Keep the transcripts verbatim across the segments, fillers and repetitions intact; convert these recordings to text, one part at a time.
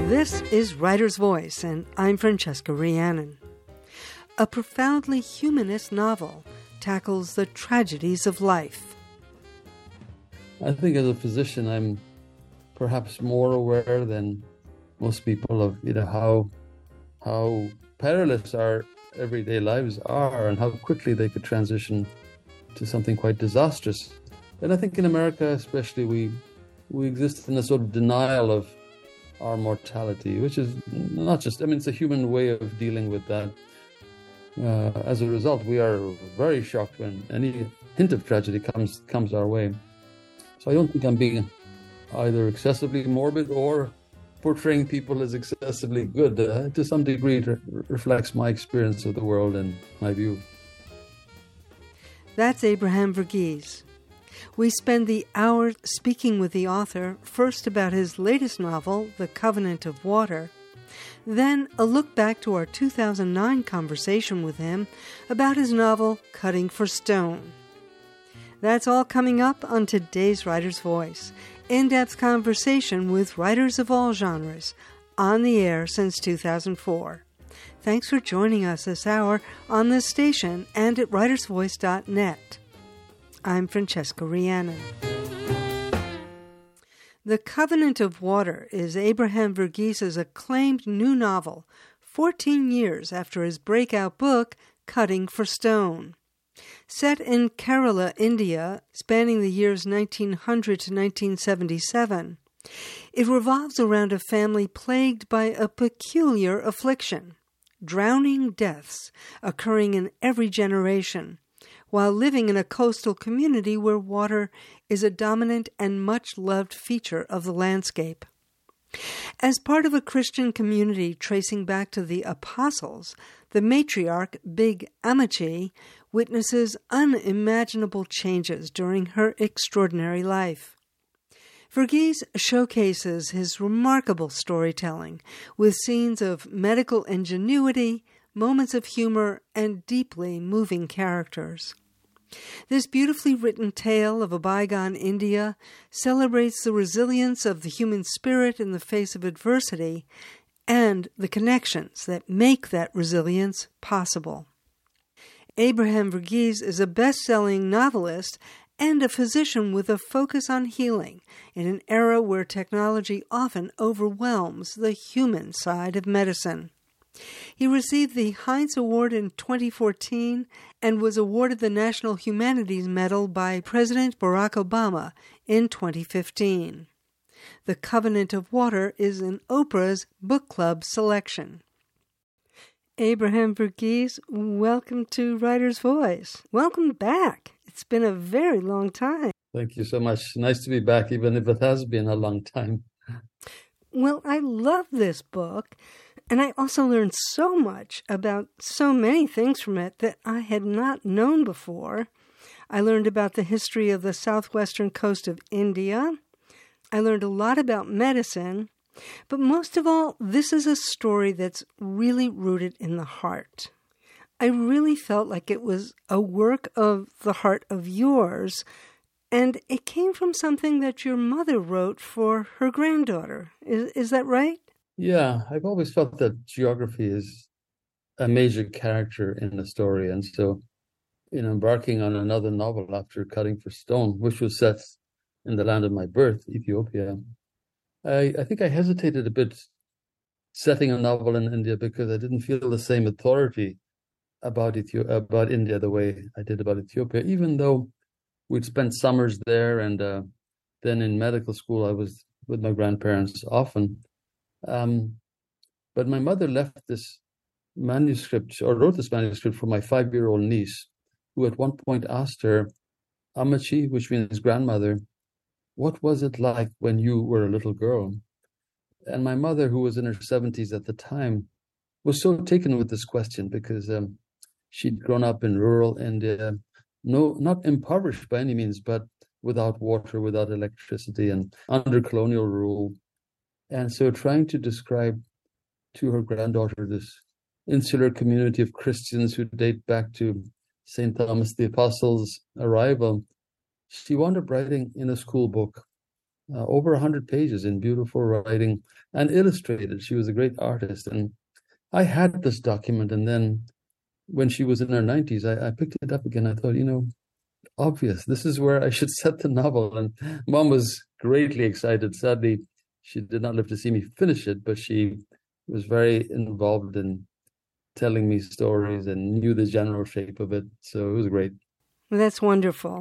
This is Writer's Voice, and I'm Francesca Rhiannon. A profoundly humanist novel tackles the tragedies of life. I think as a physician, I'm perhaps more aware than most people of, you know, how how perilous our everyday lives are and how quickly they could transition to something quite disastrous. And I think in America especially, we we exist in a sort of denial of our mortality, which is not just, I mean, it's a human way of dealing with that. Uh, as a result, we are very shocked when any hint of tragedy comes comes our way. So I don't think I'm being either excessively morbid or portraying people as excessively good. Uh, to some degree, it re- reflects my experience of the world and my view. That's Abraham Verghese. We spend the hour speaking with the author, first about his latest novel, The Covenant of Water, then a look back to our two thousand nine conversation with him about his novel, Cutting for Stone. That's all coming up on today's Writer's Voice, in-depth conversation with writers of all genres, on the air since two thousand four. Thanks for joining us this hour on this station and at writers voice dot net. I'm Francesca Rhiannon. The Covenant of Water is Abraham Verghese's acclaimed new novel, fourteen years after his breakout book, Cutting for Stone. Set in Kerala, India, spanning the years nineteen hundred to nineteen seventy-seven, it revolves around a family plagued by a peculiar affliction, drowning deaths occurring in every generation, while living in a coastal community where water is a dominant and much-loved feature of the landscape. As part of a Christian community tracing back to the Apostles, the matriarch, Big Ammachi, witnesses unimaginable changes during her extraordinary life. Verghese showcases his remarkable storytelling with scenes of medical ingenuity, moments of humor, and deeply moving characters. This beautifully written tale of a bygone India celebrates the resilience of the human spirit in the face of adversity and the connections that make that resilience possible. Abraham Verghese is a best-selling novelist and a physician with a focus on healing in an era where technology often overwhelms the human side of medicine. He received the Heinz Award in twenty fourteen and was awarded the National Humanities Medal by President Barack Obama in twenty fifteen. The Covenant of Water is in Oprah's book club selection. Abraham Verghese, welcome to Writer's Voice. Welcome back. It's been a very long time. Thank you so much. Nice to be back, even if it has been a long time. Well, I love this book, and I also learned so much about so many things from it that I had not known before. I learned about the history of the southwestern coast of India. I learned a lot about medicine. But most of all, this is a story that's really rooted in the heart. I really felt like it was a work of the heart of yours, and it came from something that your mother wrote for her granddaughter. Is, is that right? Yeah, I've always felt that geography is a major character in the story. And so, in embarking on another novel after Cutting for Stone, which was set in the land of my birth, Ethiopia, I, I think I hesitated a bit setting a novel in India because I didn't feel the same authority about Ethiopia, about India the way I did about Ethiopia, even though we'd spent summers there, and uh, then in medical school I was with my grandparents often. Um, but my mother left this manuscript, or wrote this manuscript for my five-year-old niece, who at one point asked her, Ammachi, which means grandmother, what was it like when you were a little girl? And my mother, who was in her seventies at the time, was so taken with this question because um, she'd grown up in rural India, no, not impoverished by any means, but without water, without electricity, and under colonial rule. And so trying to describe to her granddaughter this insular community of Christians who date back to Saint Thomas the Apostle's arrival, she wound up writing in a school book uh, over one hundred pages in beautiful writing and illustrated. She was a great artist. And I had this document, and then when she was in her nineties, I, I picked it up again. I thought, you know, obvious, this is where I should set the novel. And Mom was greatly excited. Sadly, she did not live to see me finish it, but she was very involved in telling me stories and knew the general shape of it. So it was great. Well, that's wonderful.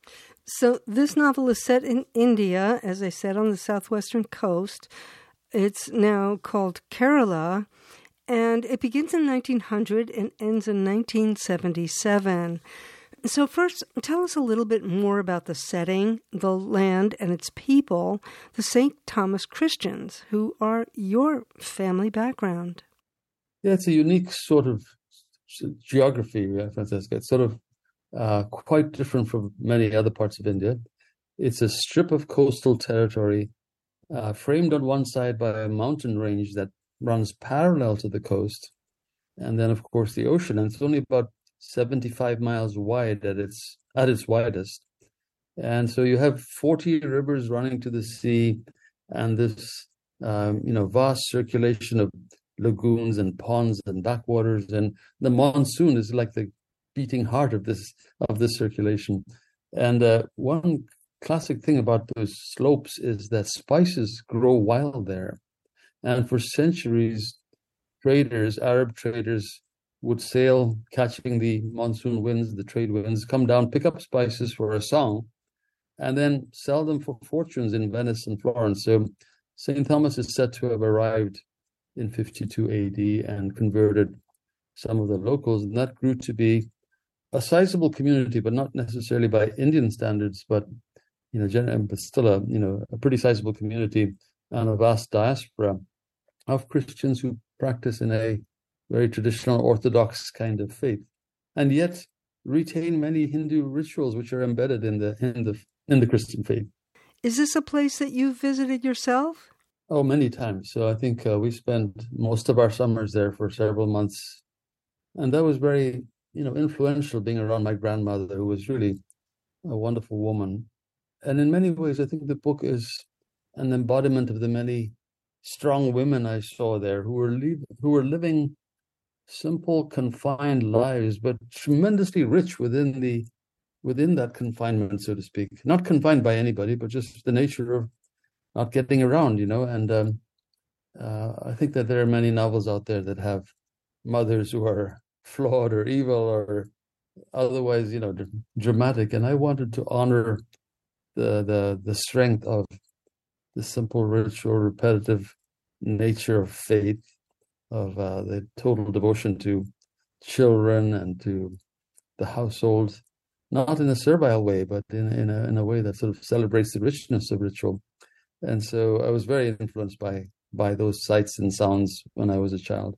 So this novel is set in India, as I said, on the southwestern coast. It's now called Kerala, and it begins in nineteen hundred and ends in nineteen seventy-seven. So first, tell us a little bit more about the setting, the land, and its people, the Saint Thomas Christians, who are your family background. Yeah, it's a unique sort of geography, Francesca. It's sort of uh, quite different from many other parts of India. It's a strip of coastal territory uh, framed on one side by a mountain range that runs parallel to the coast, and then, of course, the ocean. And it's only about seventy-five miles wide at its at its widest. And so you have forty rivers running to the sea, and this um, you know vast circulation of lagoons and ponds and backwaters, and the monsoon is like the beating heart of this of this circulation. And uh, one classic thing about those slopes is that spices grow wild there, and for centuries, traders, Arab traders, would sail catching the monsoon winds, the trade winds, come down, pick up spices for a song, and then sell them for fortunes in Venice and Florence. So Saint Thomas is said to have arrived in fifty-two A D and converted some of the locals, and that grew to be a sizable community, but not necessarily by Indian standards, but you know, but still a you know a pretty sizable community and a vast diaspora of Christians who practice in a very traditional Orthodox kind of faith, and yet retain many Hindu rituals which are embedded in the in the in the Christian faith. Is this a place that you've visited yourself? Oh, many times. So I think uh, we spent most of our summers there for several months, and that was very you know influential. Being around my grandmother, who was really a wonderful woman, and in many ways, I think the book is an embodiment of the many strong women I saw there who were li- who were living simple, confined lives, but tremendously rich within the within that confinement, so to speak. Not confined by anybody, but just the nature of not getting around, you know. And um, uh, I think that there are many novels out there that have mothers who are flawed or evil or otherwise, you know, d- dramatic. And I wanted to honor the the the strength of the simple, ritual, repetitive nature of faith, of uh, the total devotion to children and to the household, not in a servile way, but in, in, a, in a way that sort of celebrates the richness of ritual. And so I was very influenced by by those sights and sounds when I was a child.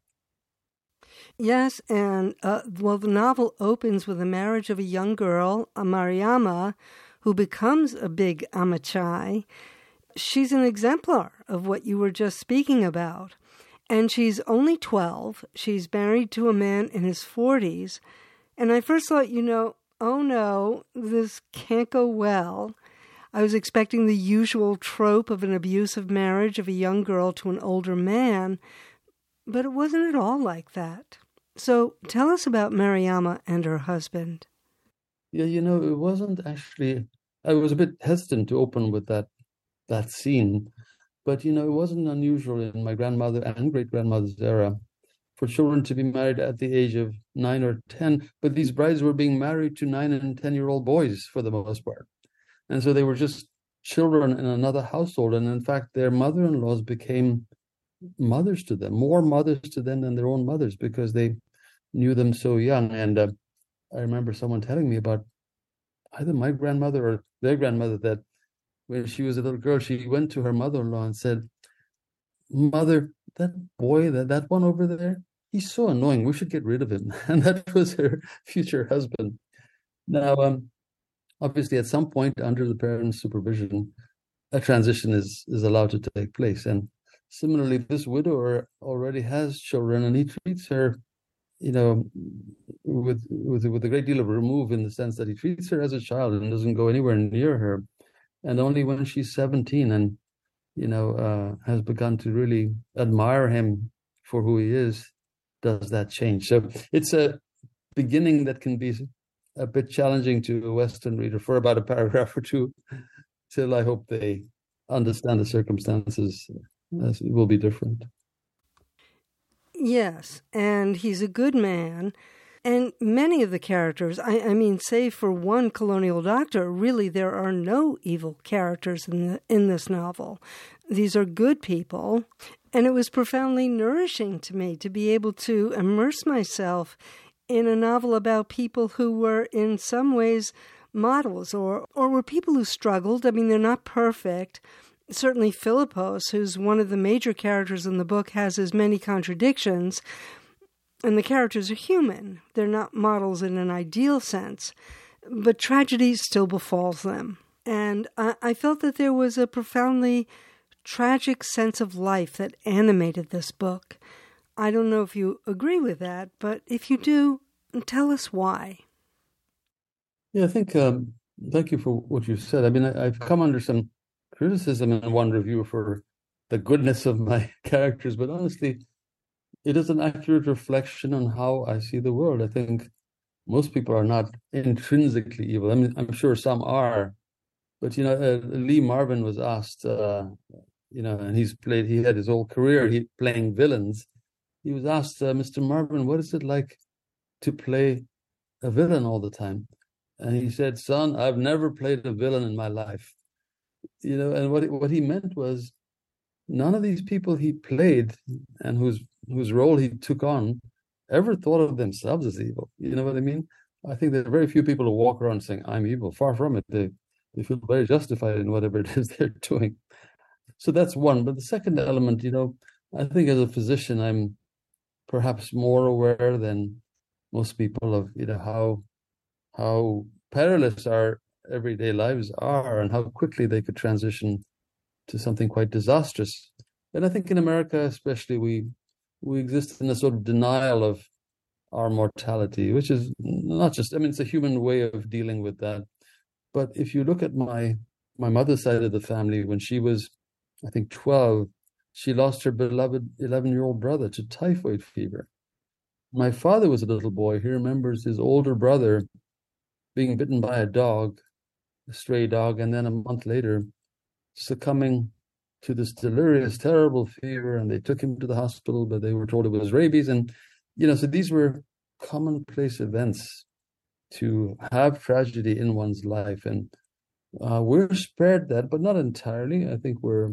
Yes, and uh, well, the novel opens with the marriage of a young girl, a Mariama, who becomes a big Amachai. She's an exemplar of what you were just speaking about. And she's only twelve. She's married to a man in his forties. And I first thought, you know, oh no, this can't go well. I was expecting the usual trope of an abusive marriage of a young girl to an older man, but it wasn't at all like that. So tell us about Mariama and her husband. Yeah, you know, it wasn't actually, I was a bit hesitant to open with that that scene, but, you know, it wasn't unusual in my grandmother and great-grandmother's era for children to be married at the age of nine or ten, but these brides were being married to nine and ten-year-old boys for the most part. And so they were just children in another household. And in fact, their mother-in-laws became mothers to them, more mothers to them than their own mothers, because they knew them so young. And uh, I remember someone telling me about either my grandmother or their grandmother that when she was a little girl, she went to her mother-in-law and said, "Mother, that boy, that, that one over there, he's so annoying. We should get rid of him." And that was her future husband. Now, um, obviously, at some point, under the parents' supervision, a transition is, is allowed to take place. And similarly, this widower already has children, and he treats her, you know, with with with a great deal of remove, in the sense that he treats her as a child and doesn't go anywhere near her. And only when she's seventeen and, you know, uh, has begun to really admire him for who he is, does that change. So it's a beginning that can be a bit challenging to a Western reader for about a paragraph or two, till I hope they understand the circumstances as it will be different. Yes, and he's a good man. And many of the characters, I, I mean, save for one colonial doctor, really there are no evil characters in the, in this novel. These are good people, and it was profoundly nourishing to me to be able to immerse myself in a novel about people who were in some ways models or, or were people who struggled. I mean, they're not perfect. Certainly Philippos, who's one of the major characters in the book, has as many contradictions. And the characters are human. They're not models in an ideal sense, but tragedy still befalls them. And I, I felt that there was a profoundly tragic sense of life that animated this book. I don't know if you agree with that, but if you do, tell us why. Yeah, I think, um, thank you for what you said. I mean, I, I've come under some criticism in one review for the goodness of my characters, but honestly, it is an accurate reflection on how I see the world. I think most people are not intrinsically evil. I mean, I'm sure some are, but you know, uh, Lee Marvin was asked, uh, you know, and he's played. He had his whole career he playing villains. He was asked, uh, Mister Marvin, what is it like to play a villain all the time? And he said, "Son, I've never played a villain in my life." You know, and what what he meant was, none of these people he played and whose whose role he took on ever thought of themselves as evil. You know what I mean? I think there are very few people who walk around saying, "I'm evil." Far from it. They they feel very justified in whatever it is they're doing. So that's one. But the second element, you know, I think as a physician, I'm perhaps more aware than most people of, you know, how how perilous our everyday lives are and how quickly they could transition to something quite disastrous. And I think in America especially, we we exist in a sort of denial of our mortality, which is not just, I mean, it's a human way of dealing with that. But if you look at my my mother's side of the family, when she was, I think, twelve, she lost her beloved eleven-year-old brother to typhoid fever. My father was a little boy. He remembers his older brother being bitten by a dog, a stray dog, and then a month later succumbing to this delirious, terrible fever, and they took him to the hospital, but they were told it was rabies. And, you know, so these were commonplace events to have tragedy in one's life. And uh, we're spared that, but not entirely. I think we're,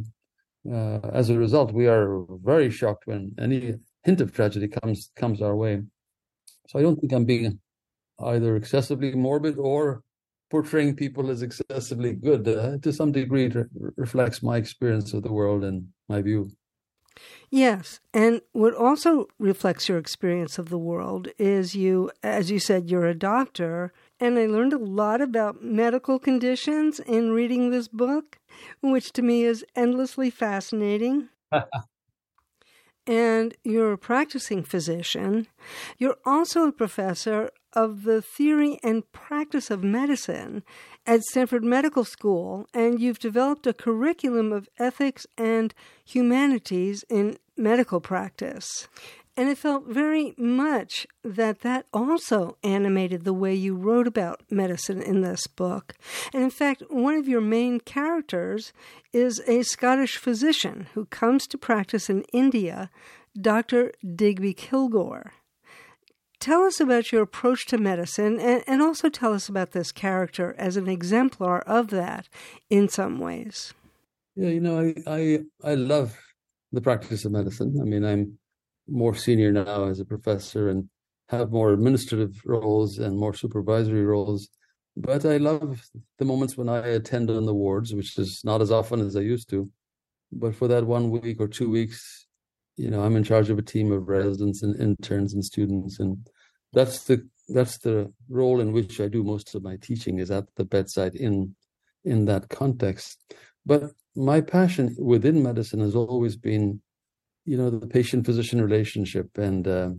uh, as a result, we are very shocked when any hint of tragedy comes comes our way. So I don't think I'm being either excessively morbid or portraying people as excessively good. Uh, to some degree, it re- reflects my experience of the world and my view. Yes, and what also reflects your experience of the world is you, as you said, you're a doctor, and I learned a lot about medical conditions in reading this book, which to me is endlessly fascinating. And you're a practicing physician. You're also a professor of the theory and practice of medicine at Stanford Medical School, and you've developed a curriculum of ethics and humanities in medical practice. And it felt very much that that also animated the way you wrote about medicine in this book. And in fact, one of your main characters is a Scottish physician who comes to practice in India, Doctor Digby Kilgore. Tell us about your approach to medicine, and, and also tell us about this character as an exemplar of that in some ways. Yeah, you know, I I, I love the practice of medicine. I mean, I'm more senior now as a professor and have more administrative roles and more supervisory roles. But I love the moments when I attend on the wards, which is not as often as I used to. But for that one week or two weeks, you know, I'm in charge of a team of residents and interns and students. And that's the that's the role in which I do most of my teaching, is at the bedside in in that context. But my passion within medicine has always been, you know, the patient-physician relationship and uh,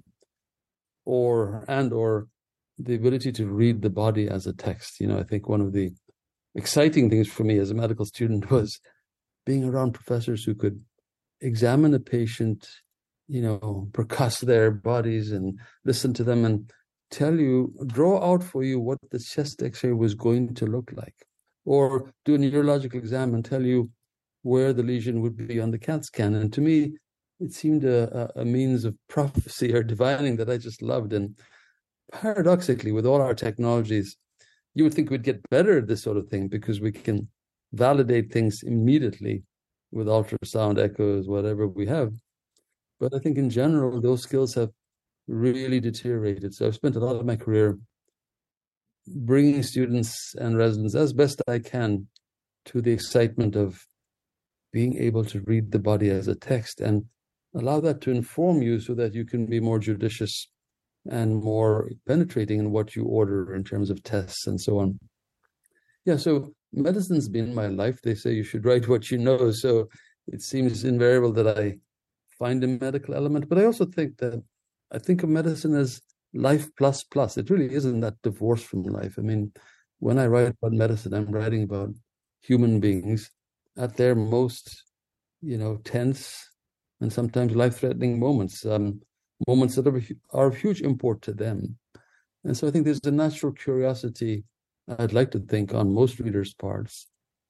or and or the ability to read the body as a text. You know, I think one of the exciting things for me as a medical student was being around professors who could examine a patient, you know, percuss their bodies and listen to them and tell you, draw out for you what the chest X-ray was going to look like, or do a neurological exam and tell you where the lesion would be on the CAT scan. And to me, it seemed a, a means of prophecy or divining that I just loved. And paradoxically, with all our technologies, you would think we'd get better at this sort of thing because we can validate things immediately with ultrasound, echoes, whatever we have. But I think in general, those skills have really deteriorated. So I've spent a lot of my career bringing students and residents as best I can to the excitement of being able to read the body as a text and allow that to inform you so that you can be more judicious and more penetrating in what you order in terms of tests and so on. Yeah, so medicine's been my life. They say you should write what you know. So it seems invariable that I find a medical element. But I also think that I think of medicine as life plus plus. It really isn't that divorced from life. I mean, when I write about medicine, I'm writing about human beings at their most, you know, tense and sometimes life-threatening moments, um, moments that are, are of huge import to them. And so I think there's a natural curiosity, I'd like to think, on most readers' parts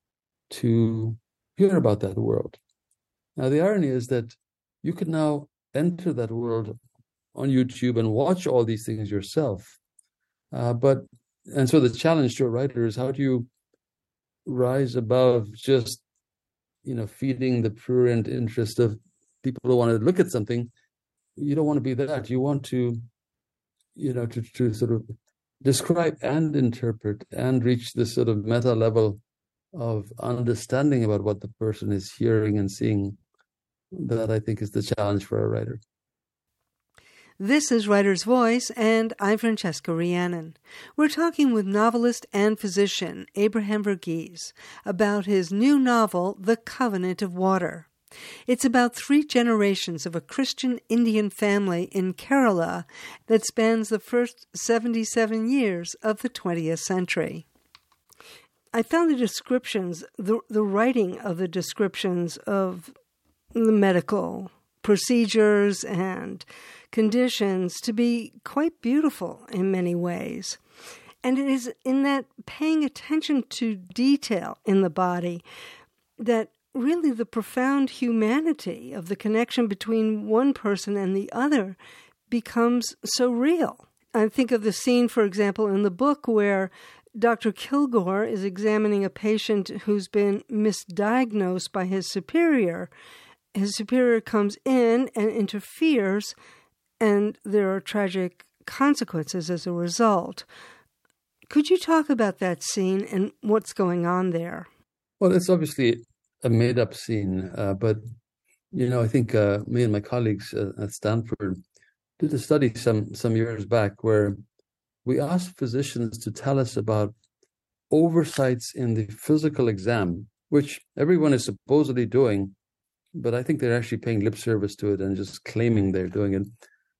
to hear about that world. Now, the irony is that you can now enter that world on YouTube and watch all these things yourself. Uh, but, and so the challenge to a writer is, how do you rise above just, you know, feeding the prurient interest of people who want to look at something? You don't want to be that. You want to, you know, to, to sort of describe and interpret and reach this sort of meta level of understanding about what the person is hearing and seeing. That, I think, is the challenge for a writer. This is Writer's Voice, and I'm Francesca Rhiannon. We're talking with novelist and physician Abraham Verghese about his new novel, The Covenant of Water. It's about three generations of a Christian Indian family in Kerala that spans the first seventy-seven years of the twentieth century. I found the descriptions, the, the writing of the descriptions of the medical procedures and conditions to be quite beautiful in many ways. And it is in that paying attention to detail in the body that really the profound humanity of the connection between one person and the other becomes so real. I think of the scene, for example, in the book where Doctor Kilgore is examining a patient who's been misdiagnosed by his superior. His superior comes in and interferes, and there are tragic consequences as a result. Could you talk about that scene and what's going on there? Well, it's obviously a made-up scene, uh, but, you know, I think uh, me and my colleagues uh, at Stanford did a study some, some years back where we asked physicians to tell us about oversights in the physical exam, which everyone is supposedly doing, but I think they're actually paying lip service to it and just claiming they're doing it.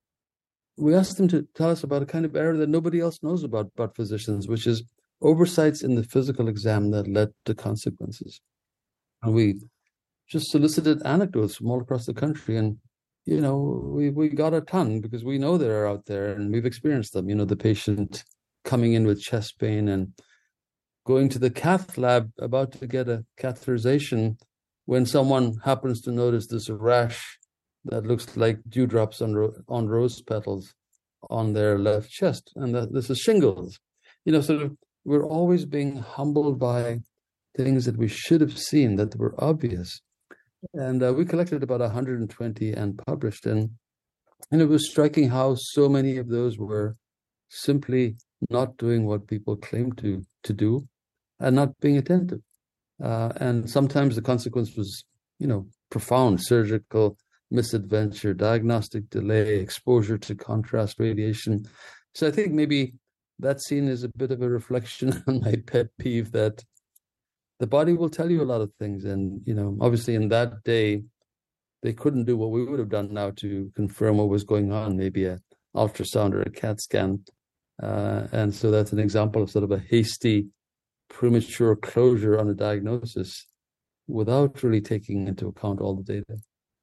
We asked them to tell us about a kind of error that nobody else knows about, about physicians, which is oversights in the physical exam that led to consequences. And we just solicited anecdotes from all across the country, and, you know, we, we got a ton because we know they're out there and we've experienced them. You know, the patient coming in with chest pain and going to the cath lab about to get a catheterization when someone happens to notice this rash that looks like dewdrops on, ro- on rose petals on their left chest. And that this is shingles. You know, sort of, we're always being humbled by things that we should have seen that were obvious. And uh, we collected about one hundred twenty and published. And, and it was striking how so many of those were simply not doing what people claim to, to do and not being attentive. Uh, and sometimes the consequence was, you know, profound surgical misadventure, diagnostic delay, exposure to contrast radiation. So I think maybe that scene is a bit of a reflection on my pet peeve that the body will tell you a lot of things. And, you know, obviously in that day, they couldn't do what we would have done now to confirm what was going on, maybe an ultrasound or a CAT scan. Uh, and so that's an example of sort of a hasty premature closure on a diagnosis without really taking into account all the data.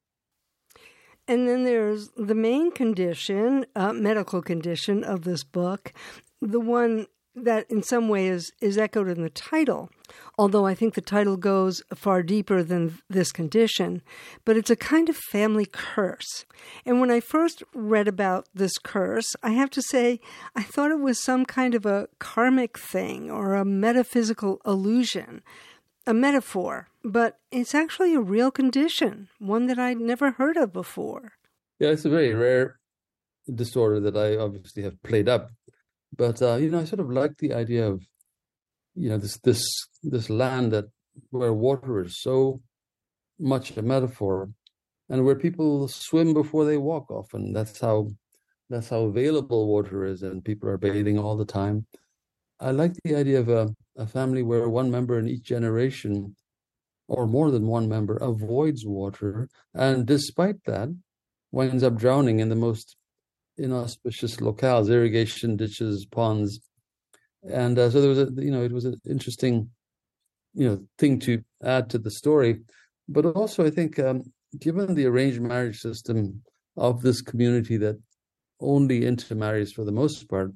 And then there's the main condition, uh, medical condition of this book, the one that in some way is, is echoed in the title, although I think the title goes far deeper than this condition, but it's a kind of family curse. And when I first read about this curse, I have to say, I thought it was some kind of a karmic thing or a metaphysical illusion, a metaphor, but it's actually a real condition, one that I'd never heard of before. Yeah, it's a very rare disorder that I obviously have played up. But, uh, you know, I sort of like the idea of, you know, this this this land that where water is so much a metaphor and where people swim before they walk often. That's how that's how available water is, and people are bathing all the time. I like the idea of a, a family where one member in each generation, or more than one member, avoids water, and despite that, winds up drowning in the most inauspicious locales, irrigation ditches, ponds. And uh, so there was a, you know, it was an interesting, you know, thing to add to the story. But also, I think, um, given the arranged marriage system of this community that only intermarries for the most part,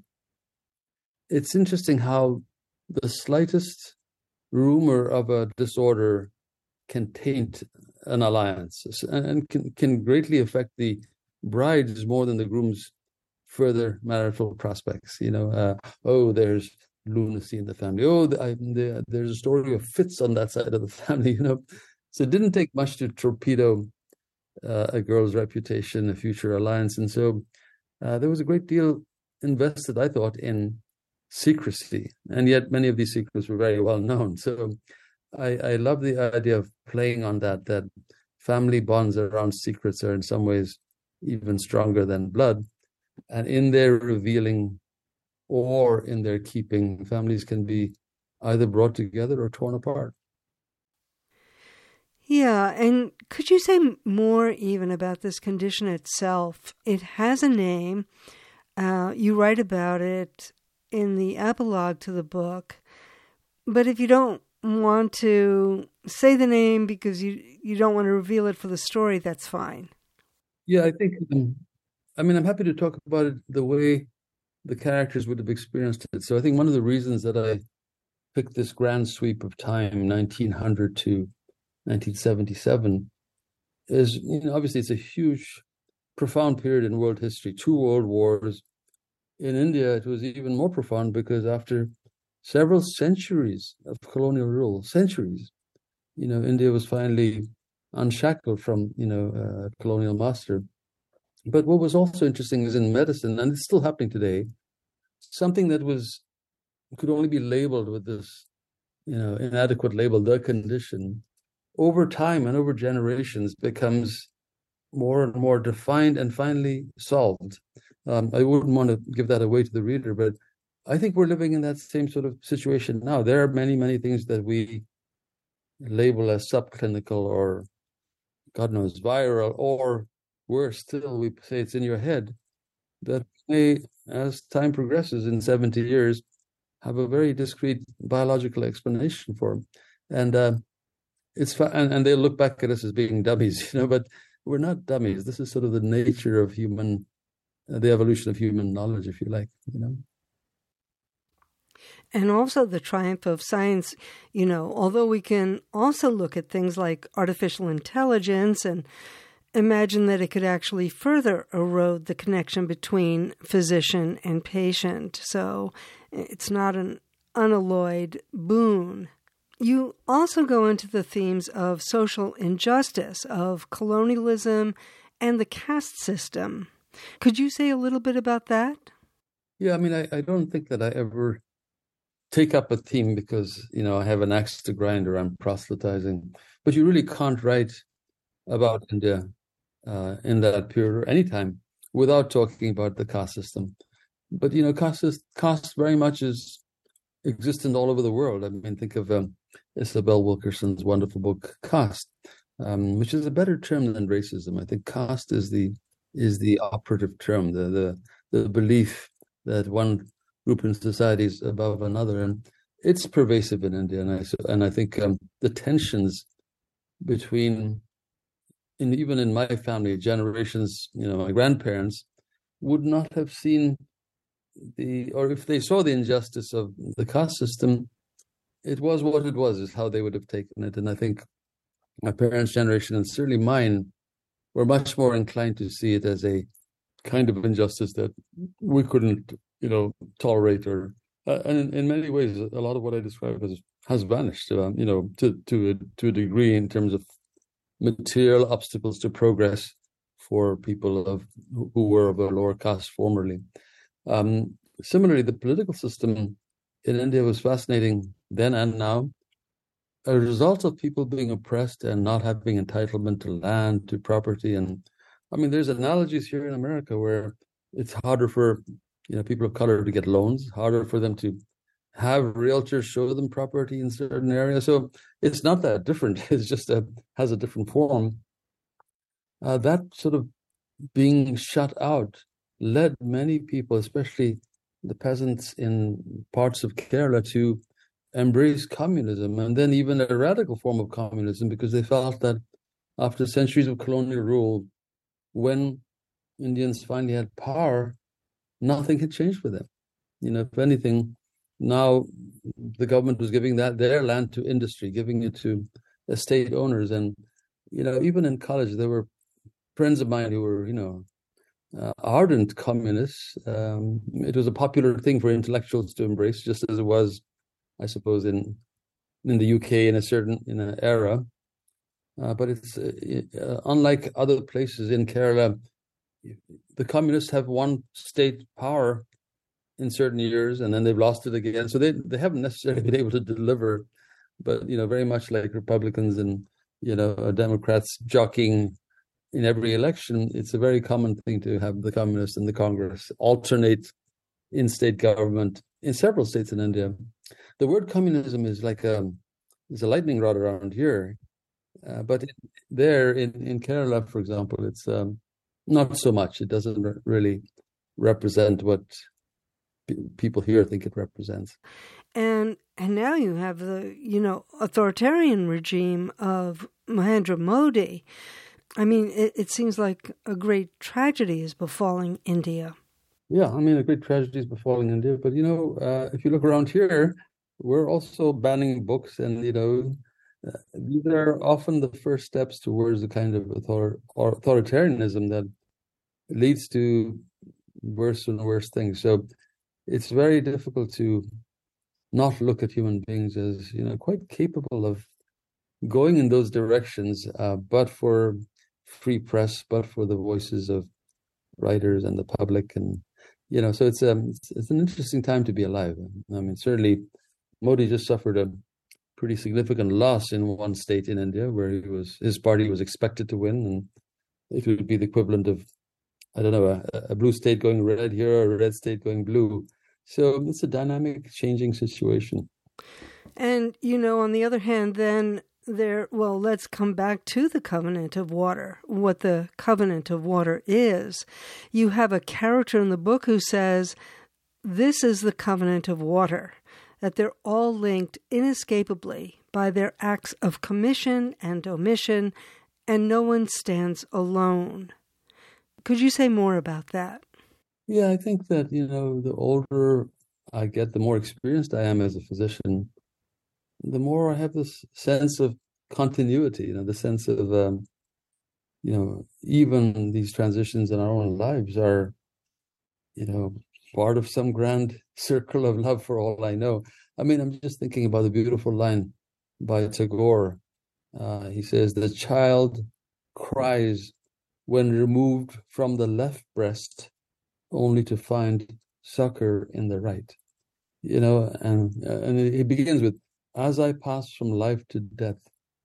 it's interesting how the slightest rumor of a disorder can taint an alliance and can, can greatly affect the brides more than the groom's further marital prospects. You know, uh, oh, there's lunacy in the family. Oh, the, I, the, there's a story of fits on that side of the family. You know, so it didn't take much to torpedo uh, a girl's reputation, a future alliance, and so uh, there was a great deal invested, I thought, in secrecy, and yet many of these secrets were very well known. So I, I love the idea of playing on that. That family bonds around secrets are in some ways even stronger than blood. And in their revealing or in their keeping, families can be either brought together or torn apart. Yeah, and could you say more even about this condition itself? It has a name. Uh, you write about it in the epilogue to the book. But if you don't want to say the name because you, you don't want to reveal it for the story, that's fine. Yeah, I think, um, I mean, I'm happy to talk about it the way the characters would have experienced it. So I think one of the reasons that I picked this grand sweep of time, nineteen hundred to nineteen seventy-seven, is, you know, obviously it's a huge, profound period in world history, two world wars. In India, it was even more profound because after several centuries of colonial rule, centuries, you know, India was finally unshackled from, you know, uh, colonial master. But what was also interesting is in medicine, and it's still happening today, something that was could only be labeled with this, you know, inadequate label, the condition, over time and over generations becomes more and more defined and finally solved. Um, I wouldn't want to give that away to the reader, but I think we're living in that same sort of situation now. There are many, many things that we label as subclinical or, God knows, viral, or worse still, we say it's in your head, that may, as time progresses in seventy years, have a very discrete biological explanation for them. And uh, it's fun, and, and they'll look back at us as being dummies, you know, but we're not dummies. This is sort of the nature of human, uh, the evolution of human knowledge, if you like, you know. And also the triumph of science, you know, although we can also look at things like artificial intelligence and imagine that it could actually further erode the connection between physician and patient. So it's not an unalloyed boon. You also go into the themes of social injustice, of colonialism, and the caste system. Could you say a little bit about that? Yeah, I mean, I, I don't think that I ever take up a theme because, you know, I have an axe to grind or I'm proselytizing. But you really can't write about India uh, in that period or any time without talking about the caste system. But, you know, caste, is, caste very much is existent all over the world. I mean, think of um, Isabel Wilkerson's wonderful book, Caste, um, which is a better term than racism. I think caste is the is the operative term, the the, the belief that one group in society is above another. And it's pervasive in India, and I and I think um, the tensions between, in, even in my family, generations, you know, my grandparents would not have seen the, or if they saw the injustice of the caste system, it was what it was, is how they would have taken it. And I think my parents' generation, and certainly mine, were much more inclined to see it as a kind of injustice that we couldn't, you know, tolerate. Or uh, and in, in many ways, a lot of what I describe as has vanished, uh, you know, to to a, to a degree, in terms of material obstacles to progress for people of who were of a lower caste formerly. Um, similarly, the political system in India was fascinating then and now. A result of people being oppressed and not having entitlement to land, to property. And I mean, there's analogies here in America where it's harder for, you know, people of color to get loans, harder for them to have realtors show them property in certain areas. So it's not that different. It's just a, has a different form. Uh, that sort of being shut out led many people, especially the peasants in parts of Kerala, to embrace communism, and then even a radical form of communism, because they felt that after centuries of colonial rule, when Indians finally had power, nothing had changed for them. You know, if anything, now the government was giving that their land to industry, giving it to estate owners. And, you know, even in college, there were friends of mine who were, you know, uh, ardent communists. Um, it was a popular thing for intellectuals to embrace, just as it was, I suppose, in in the U K in a certain in an era. Uh, but it's uh, unlike other places in Kerala, the communists have one state power in certain years, and then they've lost it again. So they they haven't necessarily been able to deliver. But, you know, very much like Republicans and, you know, Democrats jockeying in every election, it's a very common thing to have the communists and the Congress alternate in state government in several states in India. The word communism is like a, is a lightning rod around here. Uh, but there in, in Kerala, for example, it's um, not so much. It doesn't re- really represent what p- people here think it represents. And and now you have the, you know, authoritarian regime of Mahendra Modi. I mean, it, it seems like a great tragedy is befalling India. Yeah, I mean, a great tragedy is befalling India. But, you know, uh, if you look around here, we're also banning books, and, you know, uh, these are often the first steps towards the kind of author- or authoritarianism that leads to worse and worse things. So it's very difficult to not look at human beings as, you know, quite capable of going in those directions, uh, but for free press, but for the voices of writers and the public. And, you know, so it's, um, it's, it's an interesting time to be alive. I mean, certainly Modi just suffered a pretty significant loss in one state in India where he was, his party was expected to win, and it would be the equivalent of, I don't know, a, a blue state going red here, or a red state going blue. So it's a dynamic, changing situation. And, you know, on the other hand, then there, well, let's come back to the covenant of water, what the covenant of water is. You have a character in the book who says, this is the covenant of water, that they're all linked inescapably by their acts of commission and omission, and no one stands alone. Could you say more about that? Yeah, I think that, you know, the older I get, the more experienced I am as a physician, the more I have this sense of continuity, you know, the sense of, um, you know, even these transitions in our own lives are, you know, part of some grand circle of love, for all I know. I mean, I'm just thinking about the beautiful line by Tagore. Uh, he says, the child cries when removed from the left breast, only to find succor in the right. You know, and and it begins with, as I pass from life to death,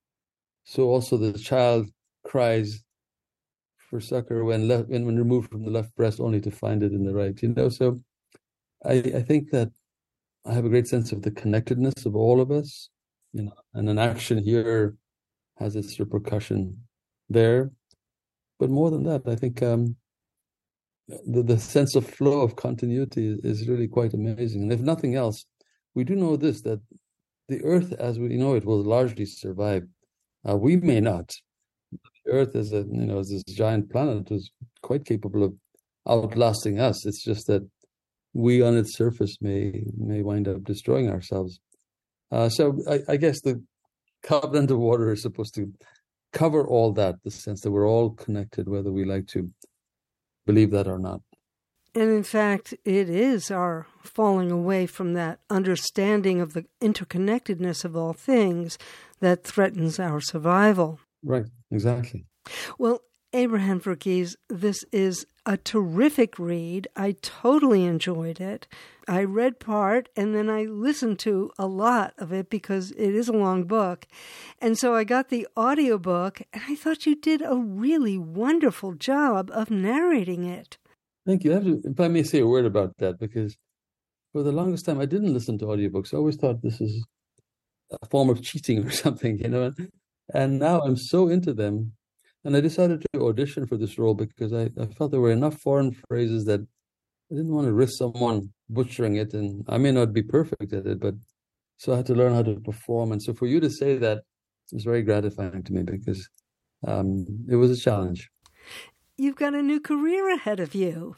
so also the child cries for succor when left, when, when removed from the left breast, only to find it in the right. You know, so I, I think that I have a great sense of the connectedness of all of us, you know, and an action here has its repercussion there. But more than that, I think um, the, the sense of flow of continuity is, is really quite amazing. And if nothing else, we do know this, that the Earth, as we know it, will largely survive. Uh, we may not. The Earth is a, you know, is this giant planet is quite capable of outlasting us. It's just that we on its surface may may wind up destroying ourselves. Uh, so I, I guess the covenant of water is supposed to cover all that, the sense that we're all connected, whether we like to believe that or not. And in fact, it is our falling away from that understanding of the interconnectedness of all things that threatens our survival. Right, exactly. Well, Abraham Verghese, this is a terrific read. I totally enjoyed it. I read part and then I listened to a lot of it because it is a long book. And so I got the audiobook and I thought you did a really wonderful job of narrating it. Thank you. I have to, if I may say a word about that, because for the longest time I didn't listen to audiobooks. I always thought this is a form of cheating or something, you know. And now I'm so into them. And I decided to audition for this role because I, I felt there were enough foreign phrases that I didn't want to risk someone butchering it. And I may not be perfect at it, but so I had to learn how to perform. And so for you to say that is very gratifying to me because um, it was a challenge. You've got a new career ahead of you.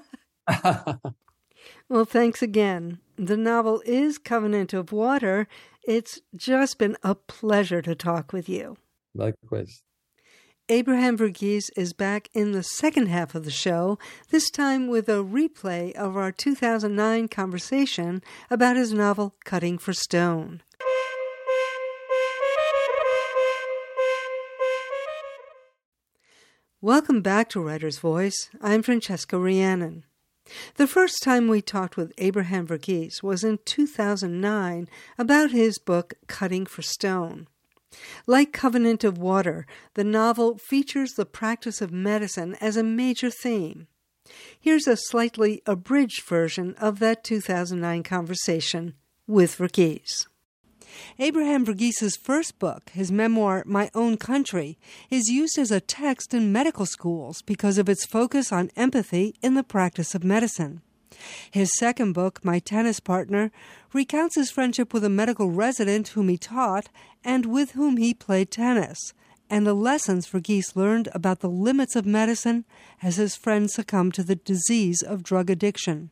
Well, thanks again. The novel is Covenant of Water. It's just been a pleasure to talk with you. Likewise. Abraham Verghese is back in the second half of the show, this time with a replay of our two thousand nine conversation about his novel Cutting for Stone. Welcome back to Writer's Voice. I'm Francesca Rhiannon. The first time we talked with Abraham Verghese was in two thousand nine about his book Cutting for Stone. Like Covenant of Water, the novel features the practice of medicine as a major theme. Here's a slightly abridged version of that two thousand nine conversation with Verghese. Abraham Verghese's first book, his memoir, My Own Country, is used as a text in medical schools because of its focus on empathy in the practice of medicine. His second book, My Tennis Partner, recounts his friendship with a medical resident whom he taught and with whom he played tennis, and the lessons Verghese learned about the limits of medicine as his friend succumbed to the disease of drug addiction.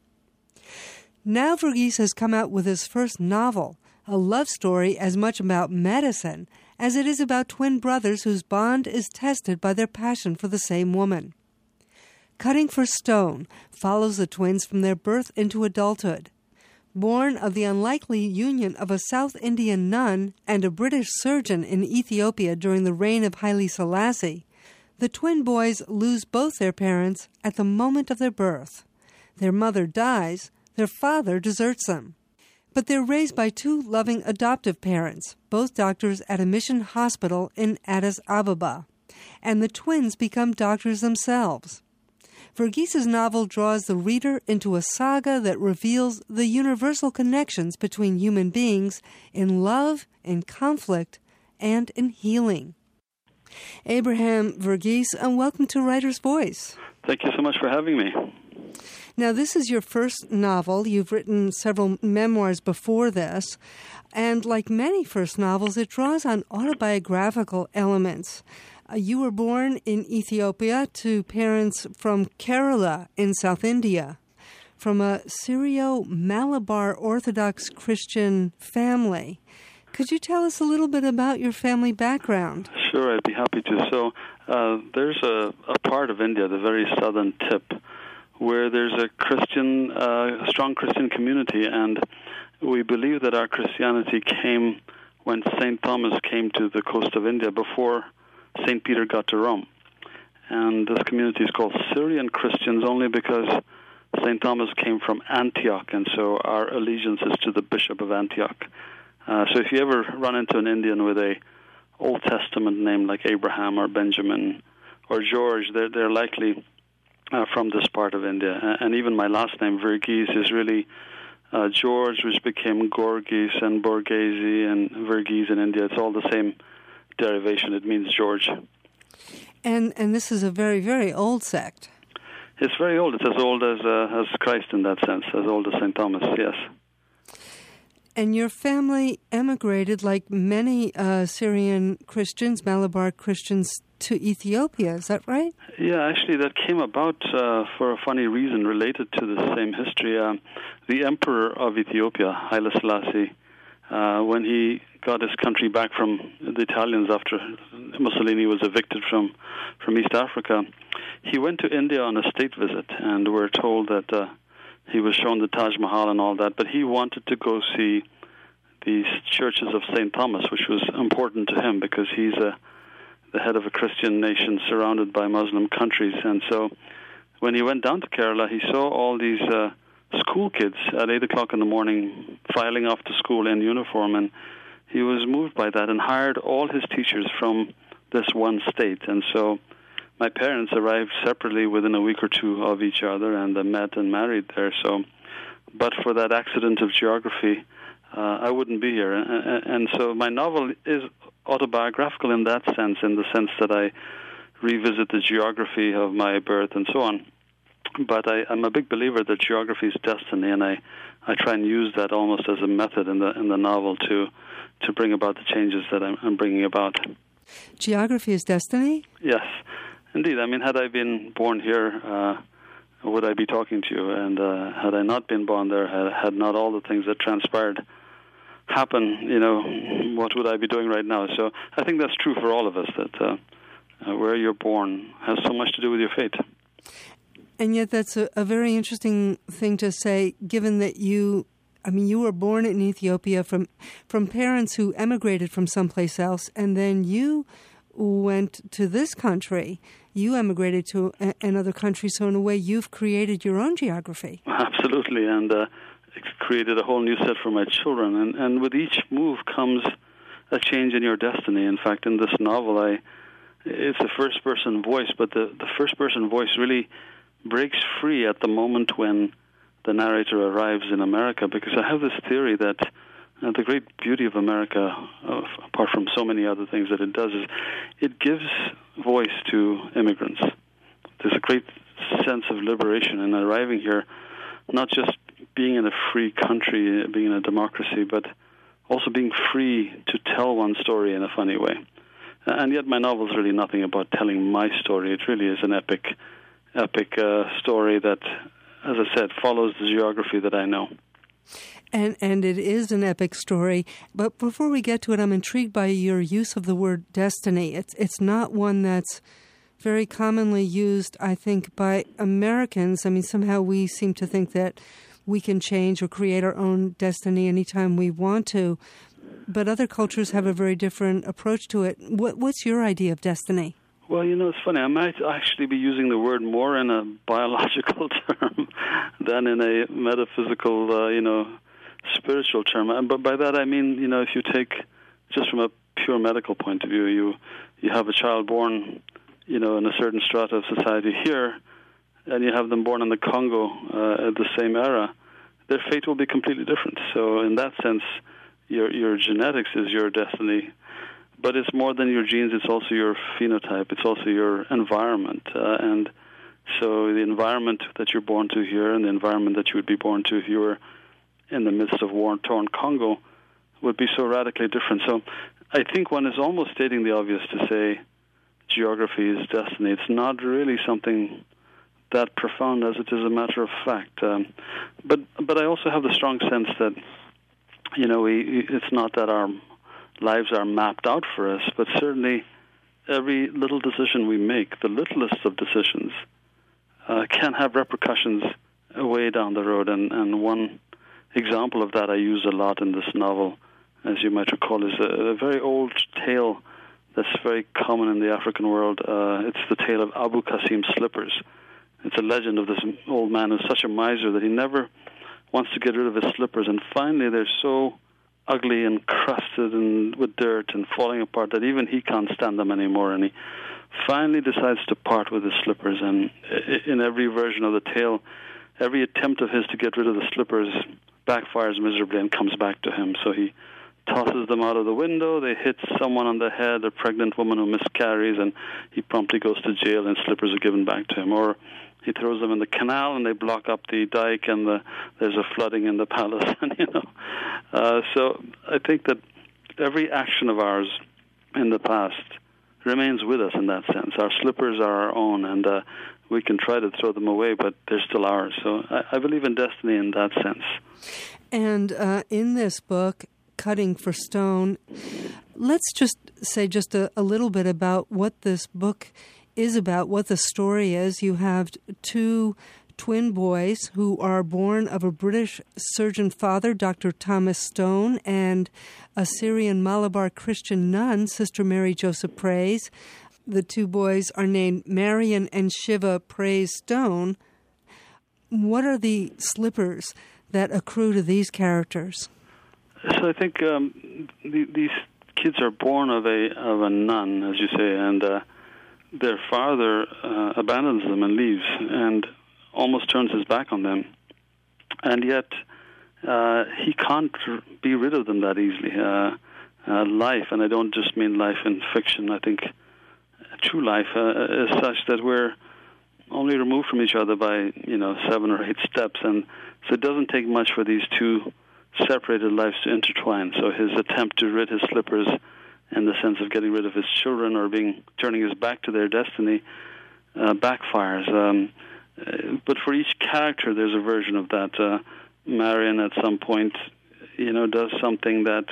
Now Verghese has come out with his first novel, a love story as much about medicine as it is about twin brothers whose bond is tested by their passion for the same woman. Cutting for Stone follows the twins from their birth into adulthood. Born of the unlikely union of a South Indian nun and a British surgeon in Ethiopia during the reign of Haile Selassie, the twin boys lose both their parents at the moment of their birth. Their mother dies, their father deserts them. But they're raised by two loving adoptive parents, both doctors at a mission hospital in Addis Ababa, and the twins become doctors themselves. Verghese's novel draws the reader into a saga that reveals the universal connections between human beings in love, in conflict, and in healing. Abraham Verghese, and welcome to Writer's Voice. Thank you so much for having me. Now, this is your first novel. You've written several memoirs before this, and like many first novels, it draws on autobiographical elements. Uh, you were born in Ethiopia to parents from Kerala in South India, from a Syrio-Malabar Orthodox Christian family. Could you tell us a little bit about your family background? Sure, I'd be happy to. So uh, there's a, a part of India, the very southern tip, where there's a Christian, uh, strong Christian community, and we believe that our Christianity came when Saint Thomas came to the coast of India before Saint Peter got to Rome. And this community is called Syrian Christians only because Saint Thomas came from Antioch, and so our allegiance is to the Bishop of Antioch. Uh, so if you ever run into an Indian with a Old Testament name like Abraham or Benjamin or George, they're, they're likely uh, from this part of India. And even my last name, Verghese, is really uh, George, which became Gorges and Borghese and Verghese in India. It's all the same derivation. It means George. And and this is a very, very old sect. It's very old. It's as old as uh, as Christ in that sense, as old as Saint Thomas, yes. And your family emigrated, like many uh, Syrian Christians, Malabar Christians, to Ethiopia. Is that right? Yeah, actually, that came about uh, for a funny reason related to the same history. Uh, the Emperor of Ethiopia, Haile Selassie, uh, when he got his country back from the Italians after Mussolini was evicted from, from East Africa, he went to India on a state visit, and we're told that uh, he was shown the Taj Mahal and all that, but he wanted to go see the churches of Saint Thomas, which was important to him because he's a, the head of a Christian nation surrounded by Muslim countries. And so when he went down to Kerala, he saw all these uh, school kids at eight o'clock in the morning filing off to school in uniform, and he was moved by that and hired all his teachers from this one state. And so my parents arrived separately within a week or two of each other and uh, met and married there. So, but for that accident of geography, uh, I wouldn't be here. And, and so my novel is autobiographical in that sense, in the sense that I revisit the geography of my birth and so on. But I, I'm a big believer that geography is destiny, and I, I try and use that almost as a method in the in the novel to to bring about the changes that I'm, I'm bringing about. Geography is destiny? Yes, indeed. I mean, had I been born here, uh, would I be talking to you? And uh, had I not been born there, had, had not all the things that transpired happen, you know, what would I be doing right now? So I think that's true for all of us, that uh, uh, where you're born has so much to do with your fate. And yet that's a, a very interesting thing to say, given that you, I mean, you were born in Ethiopia from from parents who emigrated from someplace else, and then you went to this country. You emigrated to a, another country, so in a way you've created your own geography. Absolutely, and uh, it's created a whole new set for my children. And, and with each move comes a change in your destiny. In fact, in this novel, I it's a first-person voice, but the, the first-person voice really breaks free at the moment when the narrator arrives in America, because I have this theory that uh, the great beauty of America, uh, apart from so many other things that it does, is it gives voice to immigrants. There's a great sense of liberation in arriving here, not just being in a free country, being in a democracy, but also being free to tell one story in a funny way. And yet my novel is really nothing about telling my story. It really is an epic epic uh, story that, as I said, follows the geography that I know. And and it is an epic story. But before we get to it, I'm intrigued by your use of the word destiny. It's it's not one that's very commonly used, I think, by Americans. I mean, somehow we seem to think that we can change or create our own destiny anytime we want to. But other cultures have a very different approach to it. What, what's your idea of destiny? Well, you know, it's funny. I might actually be using the word more in a biological term than in a metaphysical, uh, you know, spiritual term. But by that I mean, you know, if you take, just from a pure medical point of view, you you have a child born, you know, in a certain strata of society here, and you have them born in the Congo uh, at the same era, their fate will be completely different. So in that sense, your your genetics is your destiny. But it's more than your genes, it's also your phenotype, it's also your environment. Uh, and so the environment that you're born to here and the environment that you would be born to if you were in the midst of war-torn Congo would be so radically different. So I think one is almost stating the obvious to say geography is destiny. It's not really something that profound as it is a matter of fact. Um, but but I also have the strong sense that, you know, we, it's not that our lives are mapped out for us, but certainly every little decision we make, the littlest of decisions, uh, can have repercussions way down the road. And, and one example of that I use a lot in this novel, as you might recall, is a, a very old tale that's very common in the African world. Uh, it's the tale of Abu Qasim's slippers. It's a legend of this old man who's such a miser that he never wants to get rid of his slippers, and finally they're so ugly and crusted and with dirt and falling apart that even he can't stand them anymore, and he finally decides to part with his slippers. And in every version of the tale, every attempt of his to get rid of the slippers backfires miserably and comes back to him. So he tosses them out of the window. They hit someone on the head, a pregnant woman who miscarries, and he promptly goes to jail, and slippers are given back to him. Or he throws them in the canal, and they block up the dike, and the, there's a flooding in the palace. And you know, uh, so I think that every action of ours in the past remains with us in that sense. Our slippers are our own, and uh, we can try to throw them away, but they're still ours. So I, I believe in destiny in that sense. And uh, in this book, Cutting for Stone, let's just say just a, a little bit about what this book is about, what the story is. You have two twin boys who are born of a British surgeon father, Doctor Thomas Stone, and a Syrian Malabar Christian nun, Sister Mary Joseph Praise. The two boys are named Marion and Shiva Praise Stone. What are the slippers that accrue to these characters? So I think um, the, these kids are born of a of a nun, as you say, and uh, their father uh, abandons them and leaves, and almost turns his back on them, and yet uh, he can't be rid of them that easily. Uh, uh, life, and I don't just mean life in fiction. I think true life uh, is such that we're only removed from each other by you know seven or eight steps, and so it doesn't take much for these two separated lives to intertwine. So his attempt to rid his slippers in the sense of getting rid of his children or being turning his back to their destiny uh, backfires. Um, uh, but for each character, there's a version of that. Uh, Marion, at some point, you know, does something that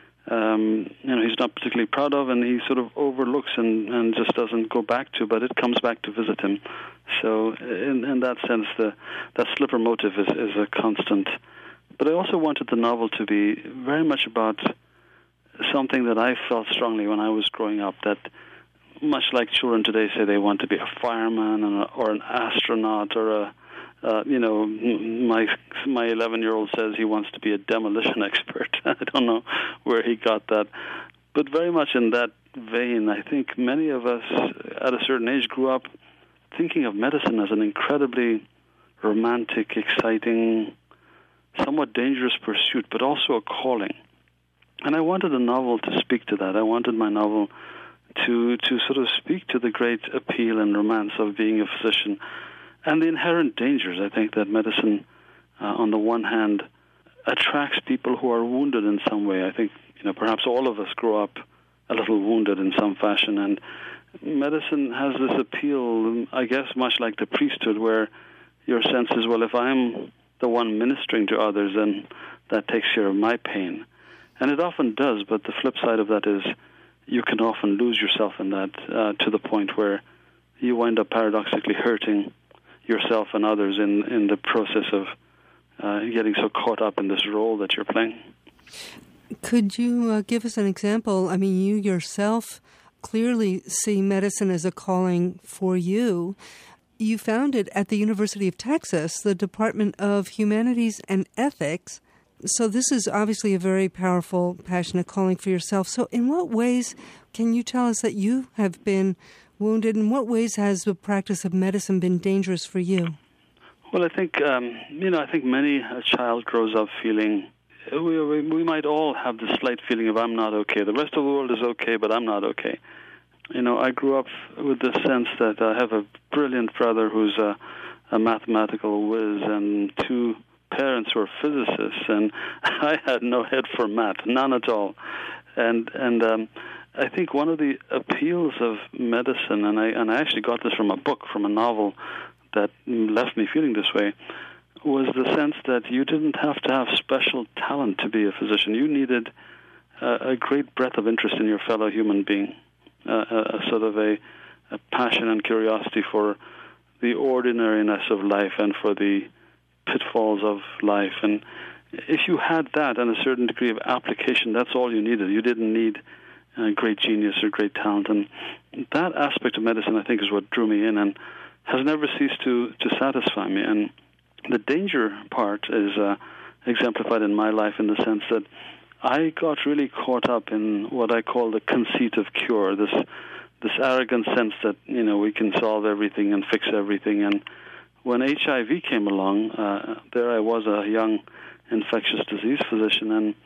um, you know he's not particularly proud of, and he sort of overlooks and, and just doesn't go back to. But it comes back to visit him. So, in, in that sense, the that slipper motive is, is a constant. But I also wanted the novel to be very much about something that I felt strongly when I was growing up, that much like children today say they want to be a fireman and a, or an astronaut or a, uh, you know, my my eleven-year-old says he wants to be a demolition expert. I don't know where he got that. But very much in that vein, I think many of us at a certain age grew up thinking of medicine as an incredibly romantic, exciting, somewhat dangerous pursuit, but also a calling. And I wanted a novel to speak to that. I wanted my novel to to sort of speak to the great appeal and romance of being a physician and the inherent dangers. I think that medicine, uh, on the one hand, attracts people who are wounded in some way. I think, you know, perhaps all of us grow up a little wounded in some fashion, and medicine has this appeal, I guess, much like the priesthood, where your sense is, well, if I'm the one ministering to others, then that takes care of my pain. And it often does, but the flip side of that is you can often lose yourself in that uh, to the point where you wind up paradoxically hurting yourself and others in, in the process of uh, getting so caught up in this role that you're playing. Could you uh, give us an example? I mean, you yourself clearly see medicine as a calling for you. You founded at the University of Texas the Department of Humanities and Ethics. So this is obviously a very powerful, passionate calling for yourself. So in what ways can you tell us that you have been wounded? In what ways has the practice of medicine been dangerous for you? Well, I think, um, you know, I think many a child grows up feeling, we, we, we might all have the slight feeling of I'm not okay. The rest of the world is okay, but I'm not okay. You know, I grew up with the sense that I have a brilliant brother who's a, a mathematical whiz and two parents who are physicists, and I had no head for math, none at all. And and um, I think one of the appeals of medicine, and I and I actually got this from a book, from a novel that left me feeling this way, was the sense that you didn't have to have special talent to be a physician. You needed a, a great breadth of interest in your fellow human being. Uh, a, a sort of a, a passion and curiosity for the ordinariness of life and for the pitfalls of life. And if you had that and a certain degree of application, that's all you needed. You didn't need uh, great genius or great talent. And that aspect of medicine, I think, is what drew me in and has never ceased to, to satisfy me. And the danger part is uh, exemplified in my life in the sense that I got really caught up in what I call the conceit of cure, this this arrogant sense that, you know, we can solve everything and fix everything. And when H I V came along, uh, there I was, a young infectious disease physician, and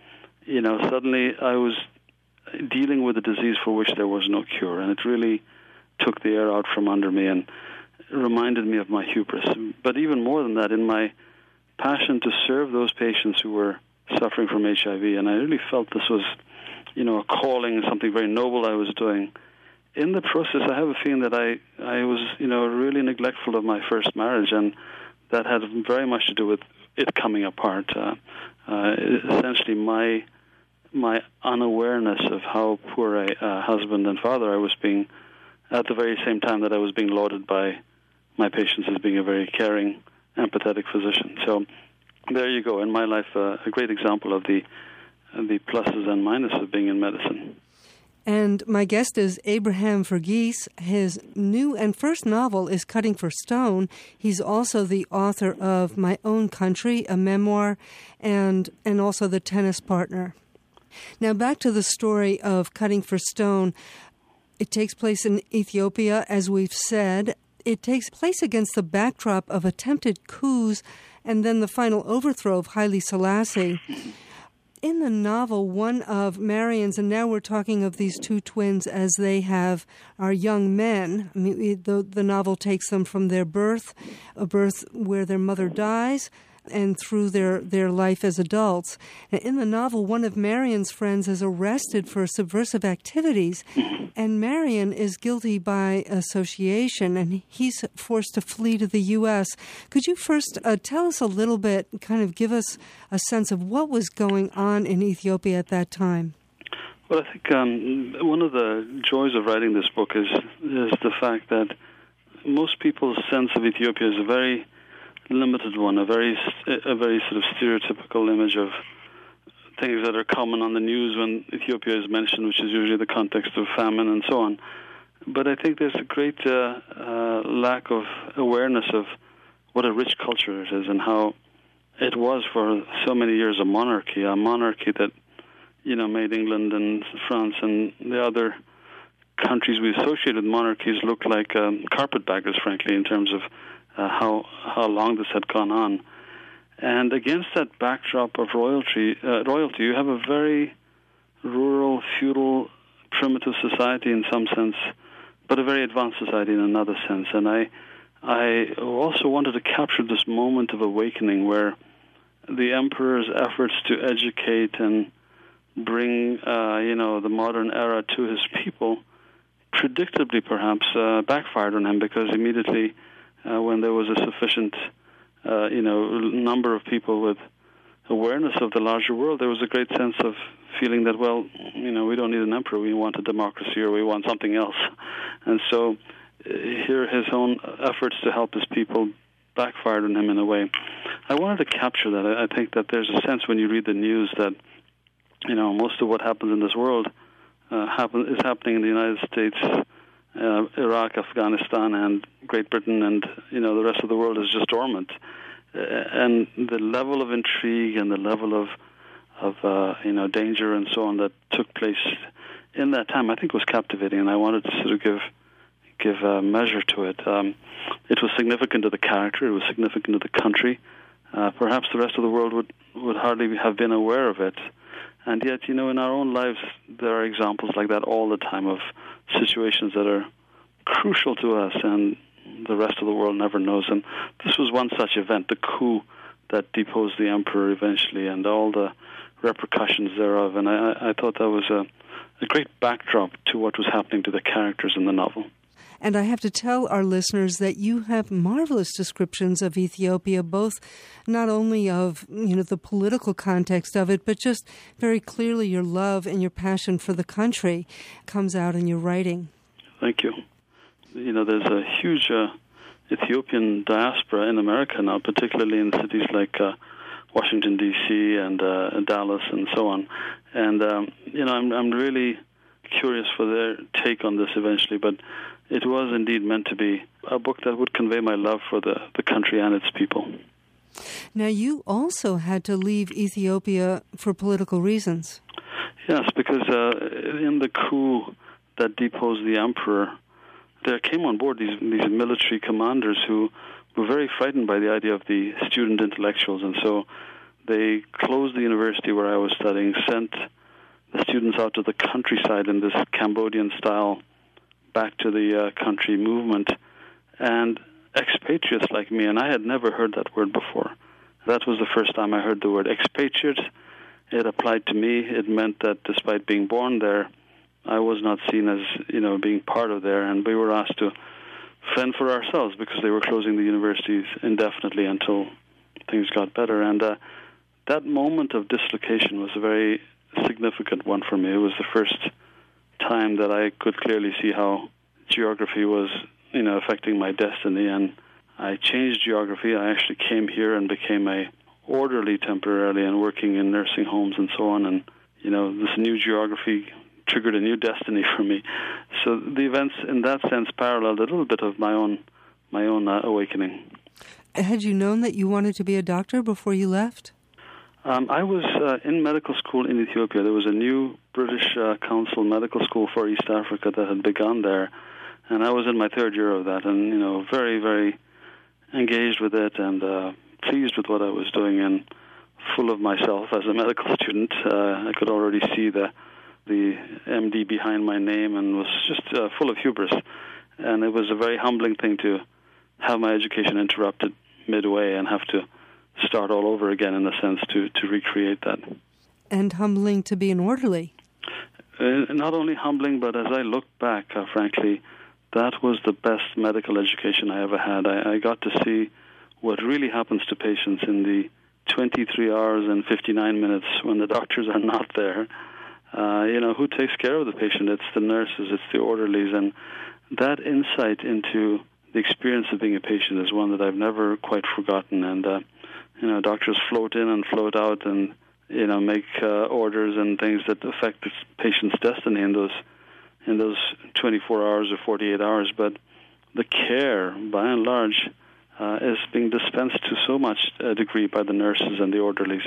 you know, suddenly I was dealing with a disease for which there was no cure, and it really took the air out from under me and reminded me of my hubris. But even more than that, in my passion to serve those patients who were suffering from H I V, and I really felt this was, you know, a calling, something very noble I was doing. In the process, I have a feeling that I, I was, you know, really neglectful of my first marriage, and that had very much to do with it coming apart. Uh, uh, essentially, my my unawareness of how poor a uh, husband and father I was being, at the very same time that I was being lauded by my patients as being a very caring, empathetic physician. So there you go. In my life, uh, a great example of the the pluses and minuses of being in medicine. And my guest is Abraham Verghese. His new and first novel is Cutting for Stone. He's also the author of My Own Country, a memoir, and and also The Tennis Partner. Now back to the story of Cutting for Stone. It takes place in Ethiopia, as we've said. It takes place against the backdrop of attempted coups and then the final overthrow of Haile Selassie. In the novel, one of Marion's, and now we're talking of these two twins as they have are young men. I mean, the, the novel takes them from their birth, a birth where their mother dies, and through their, their life as adults. And in the novel, one of Marion's friends is arrested for subversive activities, and Marion is guilty by association, and he's forced to flee to the U S. Could you first uh, tell us a little bit, kind of give us a sense of what was going on in Ethiopia at that time? Well, I think um, one of the joys of writing this book is is the fact that most people's sense of Ethiopia is a very limited one, a very a very sort of stereotypical image of things that are common on the news when Ethiopia is mentioned, which is usually the context of famine and so on. But I think there's a great uh, uh, lack of awareness of what a rich culture it is and how it was for so many years a monarchy, a monarchy that, you know, made England and France and the other countries we associate with monarchies look like um, carpetbaggers, frankly, in terms of Uh, how how long this had gone on. And against that backdrop of royalty, uh, royalty, you have a very rural, feudal, primitive society in some sense, but a very advanced society in another sense. And I I also wanted to capture this moment of awakening where the emperor's efforts to educate and bring, uh, you know, the modern era to his people, predictably perhaps, uh, backfired on him, because immediately Uh, when there was a sufficient, uh, you know, number of people with awareness of the larger world, there was a great sense of feeling that, well, you know, we don't need an emperor, we want a democracy, or we want something else. And so uh, here his own efforts to help his people backfired on him in a way. I wanted to capture that. I, I think that there's a sense when you read the news that, you know, most of what happens in this world uh, happen, is happening in the United States, Uh, Iraq, Afghanistan, and Great Britain, and you know the rest of the world is just dormant. Uh, and the level of intrigue and the level of of uh, you know danger and so on that took place in that time, I think, was captivating, and I wanted to sort of give give uh, measure to it. Um, it was significant to the character. It was significant to the country. Uh, perhaps the rest of the world would would hardly have been aware of it. And yet, you know, in our own lives, there are examples like that all the time of situations that are crucial to us and the rest of the world never knows. And this was one such event, the coup that deposed the emperor eventually and all the repercussions thereof. And I, I thought that was a, a great backdrop to what was happening to the characters in the novel. And I have to tell our listeners that you have marvelous descriptions of Ethiopia, both not only of, you know, the political context of it, but just very clearly your love and your passion for the country comes out in your writing. Thank you. You know, there's a huge uh, Ethiopian diaspora in America now, particularly in cities like uh, Washington, D C and uh, Dallas and so on. And, um, you know, I'm, I'm really curious for their take on this eventually, but it was indeed meant to be a book that would convey my love for the, the country and its people. Now, you also had to leave Ethiopia for political reasons. Yes, because uh, in the coup that deposed the emperor, there came on board these these military commanders who were very frightened by the idea of the student intellectuals, and so they closed the university where I was studying, sent the students out to the countryside in this Cambodian-style back to the uh, country movement, and expatriates like me, and I had never heard that word before. That was the first time I heard the word expatriate. It applied to me. It meant that despite being born there, I was not seen as, you know, being part of there, and we were asked to fend for ourselves because they were closing the universities indefinitely until things got better. And uh, that moment of dislocation was a very significant one for me. It was the first time that I could clearly see how geography was, you know, affecting my destiny. And I changed geography. I actually came here and became a orderly temporarily and working in nursing homes and so on. And, you know, this new geography triggered a new destiny for me. So the events in that sense paralleled a little bit of my own my own uh, awakening. Had you known that you wanted to be a doctor before you left? Um, I was uh, in medical school in Ethiopia. There was a new British uh, Council medical school for East Africa that had begun there, and I was in my third year of that, and, you know, very, very engaged with it and uh, pleased with what I was doing and full of myself as a medical student. Uh, I could already see the the M D behind my name and was just uh, full of hubris. And it was a very humbling thing to have my education interrupted midway and have to start all over again, in a sense, to, to recreate that. And humbling to be an orderly. Uh, not only humbling, but as I look back, uh, frankly, that was the best medical education I ever had. I, I got to see what really happens to patients in the twenty-three hours and fifty-nine minutes when the doctors are not there. Uh, you know, who takes care of the patient? It's the nurses, it's the orderlies, and that insight into the experience of being a patient is one that I've never quite forgotten. And, uh, you know, doctors float in and float out and, you know, make uh, orders and things that affect the patient's destiny in those in those twenty-four hours or forty-eight hours. But the care, by and large, uh, is being dispensed to so much uh, degree by the nurses and the orderlies.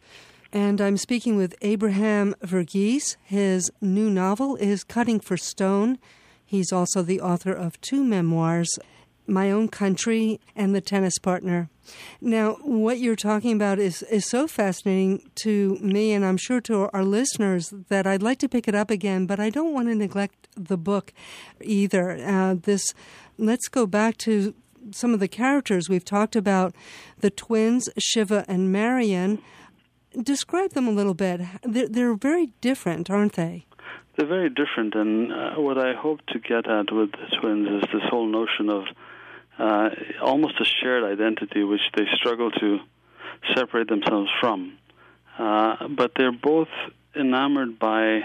And I'm speaking with Abraham Verghese. His new novel is Cutting for Stone. He's also the author of two memoirs, My Own Country and The Tennis Partner. Now, what you're talking about is, is so fascinating to me, and I'm sure to our listeners, that I'd like to pick it up again, but I don't want to neglect the book either. Uh, this, let's go back to some of the characters. We've talked about the twins, Shiva and Marian. Describe them a little bit. They're, they're very different, aren't they? They're very different, and uh, what I hope to get at with the twins is this whole notion of uh, almost a shared identity which they struggle to separate themselves from. Uh, but they're both enamored by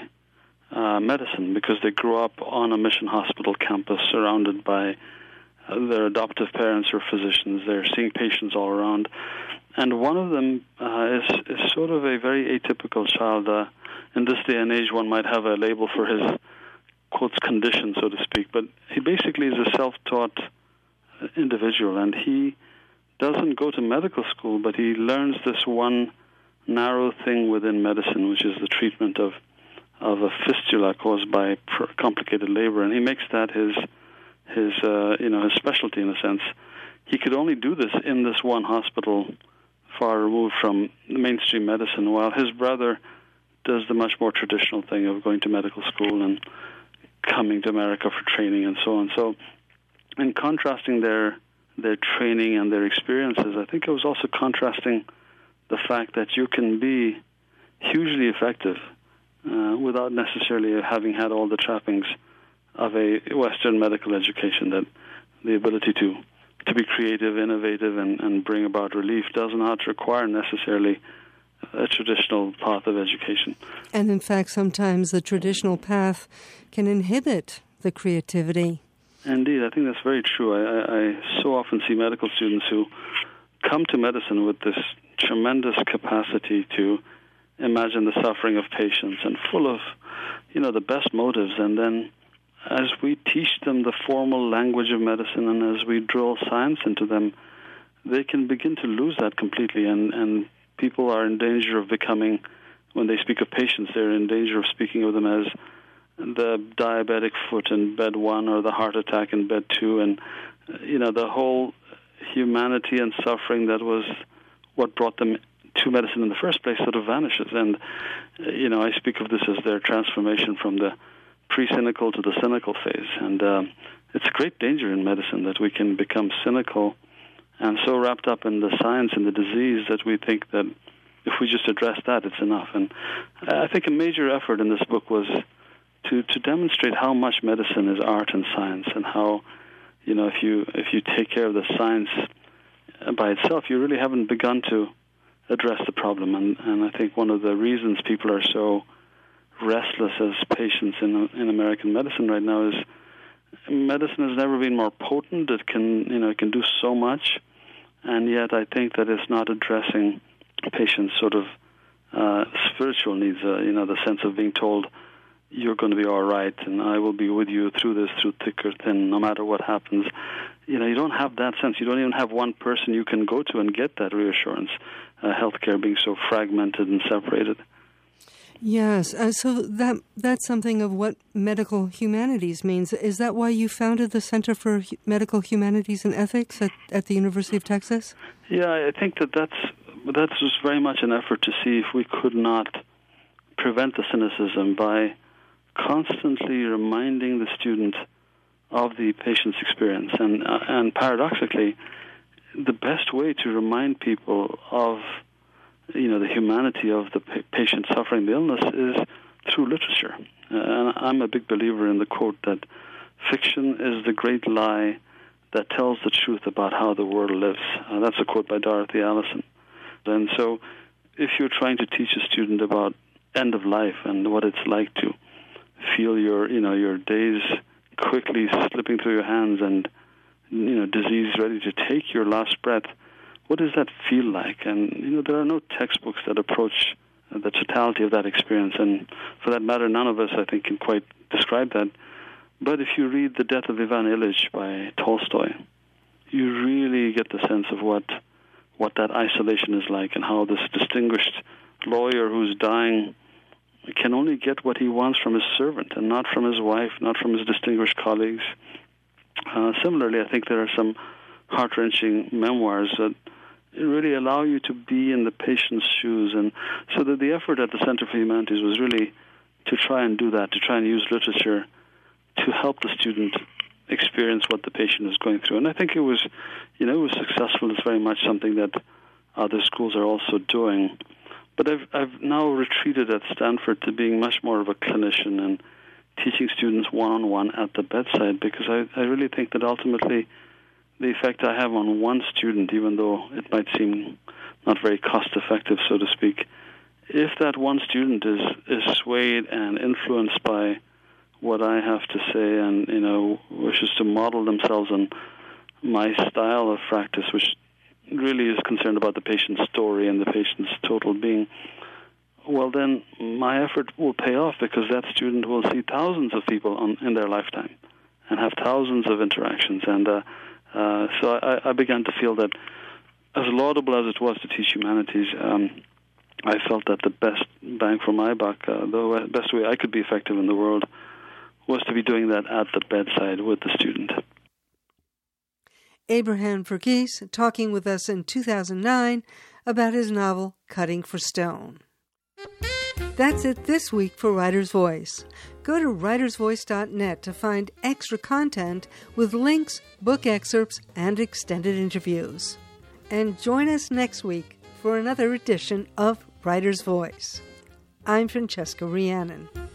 uh, medicine because they grew up on a mission hospital campus surrounded by uh, their adoptive parents or physicians. They're seeing patients all around. And one of them uh, is, is sort of a very atypical child. Uh, in this day and age, one might have a label for his, quotes, condition, so to speak. But he basically is a self-taught individual, and he doesn't go to medical school, but he learns this one narrow thing within medicine, which is the treatment of, of a fistula caused by pr- complicated labor. And he makes that his, his uh, you know, his specialty, in a sense. He could only do this in this one hospital far removed from mainstream medicine, while his brother does the much more traditional thing of going to medical school and coming to America for training and so on. So in contrasting their their training and their experiences, I think I was also contrasting the fact that you can be hugely effective uh, without necessarily having had all the trappings of a Western medical education, that the ability to to be creative, innovative, and, and bring about relief does not require necessarily a traditional path of education. And in fact, sometimes the traditional path can inhibit the creativity. Indeed, I think that's very true. I, I, I so often see medical students who come to medicine with this tremendous capacity to imagine the suffering of patients and full of, you know, the best motives, and then as we teach them the formal language of medicine and as we drill science into them, they can begin to lose that completely, and, and people are in danger of becoming, when they speak of patients, they're in danger of speaking of them as the diabetic foot in bed one or the heart attack in bed two, and, you know, the whole humanity and suffering that was what brought them to medicine in the first place sort of vanishes. And, uh, you know, I speak of this as their transformation from the pre-cynical to the cynical phase. And uh, it's a great danger in medicine that we can become cynical and so wrapped up in the science and the disease that we think that if we just address that, it's enough. And I think a major effort in this book was to, to demonstrate how much medicine is art and science, and how, you know, if you if you take care of the science by itself, you really haven't begun to address the problem. And, and I think one of the reasons people are so restless as patients in in American medicine right now is medicine has never been more potent. It can, you know, it can do so much, and yet I think that it's not addressing patients' sort of uh, spiritual needs. Uh, you know, the sense of being told, you're going to be all right, and I will be with you through this, through thick or thin, no matter what happens. You know, you don't have that sense. You don't even have one person you can go to and get that reassurance, uh, healthcare being so fragmented and separated. Yes, uh, so that that's something of what medical humanities means. Is that why you founded the Center for H- Medical Humanities and Ethics at, at the University of Texas? Yeah, I think that that's, that's just very much an effort to see if we could not prevent the cynicism by constantly reminding the student of the patient's experience. And, uh, and paradoxically, the best way to remind people of, you know, the humanity of the pa- patient suffering the illness is through literature. Uh, and I'm a big believer in the quote that fiction is the great lie that tells the truth about how the world lives. Uh, that's a quote by Dorothy Allison. And so if you're trying to teach a student about end of life and what it's like to feel your, you know, your days quickly slipping through your hands and, you know, disease ready to take your last breath, what does that feel like? And, you know, there are no textbooks that approach the totality of that experience. And for that matter, none of us, I think, can quite describe that. But if you read The Death of Ivan Ilyich by Tolstoy, you really get the sense of what what that isolation is like, and how this distinguished lawyer who's dying can only get what he wants from his servant and not from his wife, not from his distinguished colleagues. Uh, similarly, I think there are some heart-wrenching memoirs that really allow you to be in the patient's shoes. And so that the effort at the Center for Humanities was really to try and do that, to try and use literature to help the student experience what the patient is going through. And I think it was, you know, it was successful. It's very much something that other schools are also doing. But I've I've now retreated at Stanford to being much more of a clinician and teaching students one-on-one at the bedside, because I, I really think that ultimately the effect I have on one student, even though it might seem not very cost-effective, so to speak, if that one student is, is swayed and influenced by what I have to say and, you know, wishes to model themselves on my style of practice, which really is concerned about the patient's story and the patient's total being, well, then my effort will pay off, because that student will see thousands of people on, in their lifetime and have thousands of interactions. And uh, uh, so I, I began to feel that, as laudable as it was to teach humanities, um, I felt that the best bang for my buck, uh, the best way I could be effective in the world, was to be doing that at the bedside with the student. Abraham Verghese talking with us in two thousand nine about his novel, Cutting for Stone. That's it this week for Writer's Voice. Go to writers voice dot net to find extra content with links, book excerpts, and extended interviews. And join us next week for another edition of Writer's Voice. I'm Francesca Rhiannon.